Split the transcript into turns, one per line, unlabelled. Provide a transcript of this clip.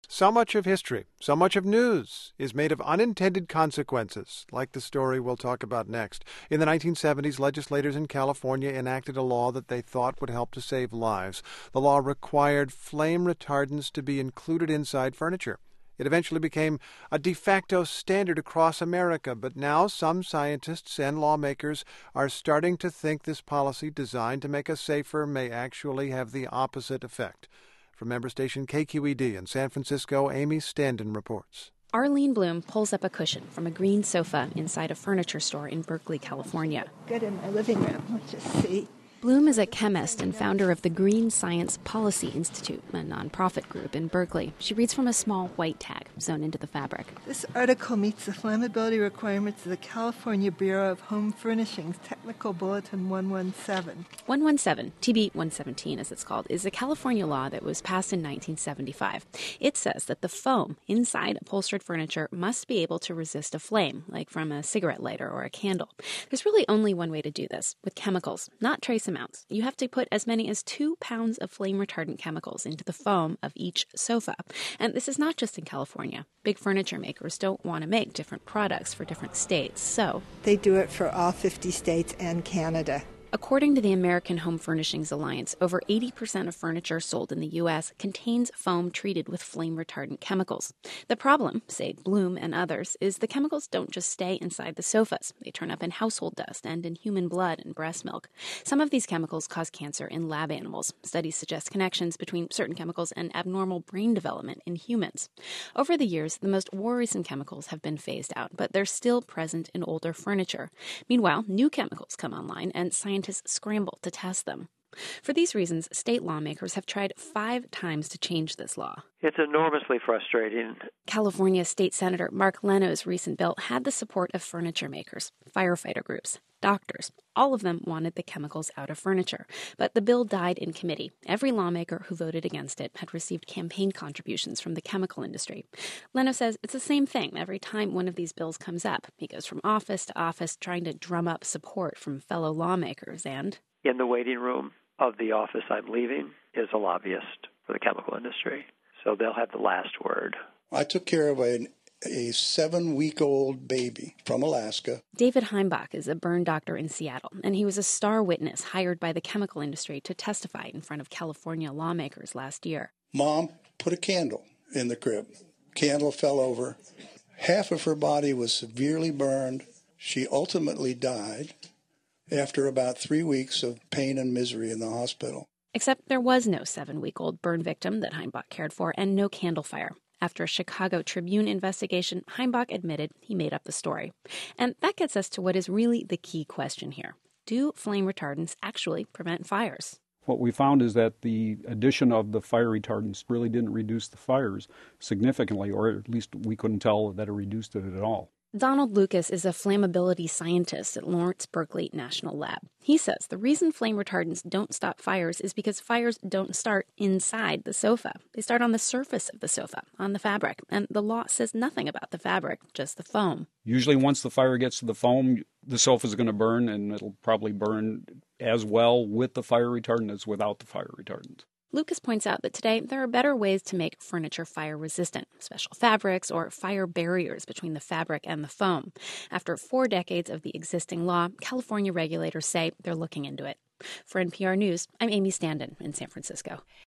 So much of history, so much of news is made of unintended consequences, like the story we'll talk about next. In the 1970s, legislators in California enacted a law that they thought would help to save lives. The law required flame retardants to be included inside furniture. It eventually became a de facto standard across America, but now some scientists and lawmakers are starting to think this policy designed to make us safer may actually have the opposite effect. From member station KQED in San Francisco, Amy Standen reports.
Arlene Bloom pulls up a cushion from a green sofa inside a furniture store in Berkeley, California.
Good in my living room. Let's just see.
Bloom is a chemist and founder of the Green Science Policy Institute, a nonprofit group in Berkeley. She reads from a small white tag sewn into the fabric.
This article meets the flammability requirements of the California Bureau of Home Furnishings Technical Bulletin 117.
117, TB 117 as it's called, is a California law that was passed in 1975. It says that the foam inside upholstered furniture must be able to resist a flame, like from a cigarette lighter or a candle. There's really only one way to do this, with chemicals, not trace amounts. You have to put as many as 2 pounds of flame-retardant chemicals into the foam of each sofa. And this is not just in California. Big furniture makers don't want to make different products for different states, so
they do it for all 50 states and Canada.
According to the American Home Furnishings Alliance, over 80% of furniture sold in the U.S. contains foam treated with flame-retardant chemicals. The problem, say Bloom and others, is the chemicals don't just stay inside the sofas. They turn up in household dust and in human blood and breast milk. Some of these chemicals cause cancer in lab animals. Studies suggest connections between certain chemicals and abnormal brain development in humans. Over the years, the most worrisome chemicals have been phased out, but they're still present in older furniture. Meanwhile, new chemicals come online, and scientists scramble to test them. For these reasons, state lawmakers have tried 5 times to change this law.
It's enormously frustrating.
California State Senator Mark Leno's recent bill had the support of furniture makers, firefighter groups, doctors. All of them wanted the chemicals out of furniture. But the bill died in committee. Every lawmaker who voted against it had received campaign contributions from the chemical industry. Leno says it's the same thing every time one of these bills comes up. He goes from office to office trying to drum up support from fellow lawmakers and...
in the waiting room of the office I'm leaving is a lobbyist for the chemical industry. So they'll have the last word.
I took care of a 7-week-old baby from Alaska.
David Heimbach is a burn doctor in Seattle, and he was a star witness hired by the chemical industry to testify in front of California lawmakers last year.
Mom put a candle in the crib. Candle fell over. Half of her body was severely burned. She ultimately died after about 3 weeks of pain and misery in the hospital.
Except there was no 7-week-old burn victim that Heimbach cared for and no candle fire. After a Chicago Tribune investigation, Heimbach admitted he made up the story. And that gets us to what is really the key question here. Do flame retardants actually prevent fires?
What we found is that the addition of the fire retardants really didn't reduce the fires significantly, or at least we couldn't tell that it reduced it at all.
Donald Lucas is a flammability scientist at Lawrence Berkeley National Lab. He says the reason flame retardants don't stop fires is because fires don't start inside the sofa. They start on the surface of the sofa, on the fabric, and the law says nothing about the fabric, just the foam.
Usually once the fire gets to the foam, the sofa is going to burn, and it'll probably burn as well with the fire retardant as without the fire retardant.
Lucas points out that today there are better ways to make furniture fire-resistant, special fabrics or fire barriers between the fabric and the foam. After 4 decades of the existing law, California regulators say they're looking into it. For NPR News, I'm Amy Standen in San Francisco.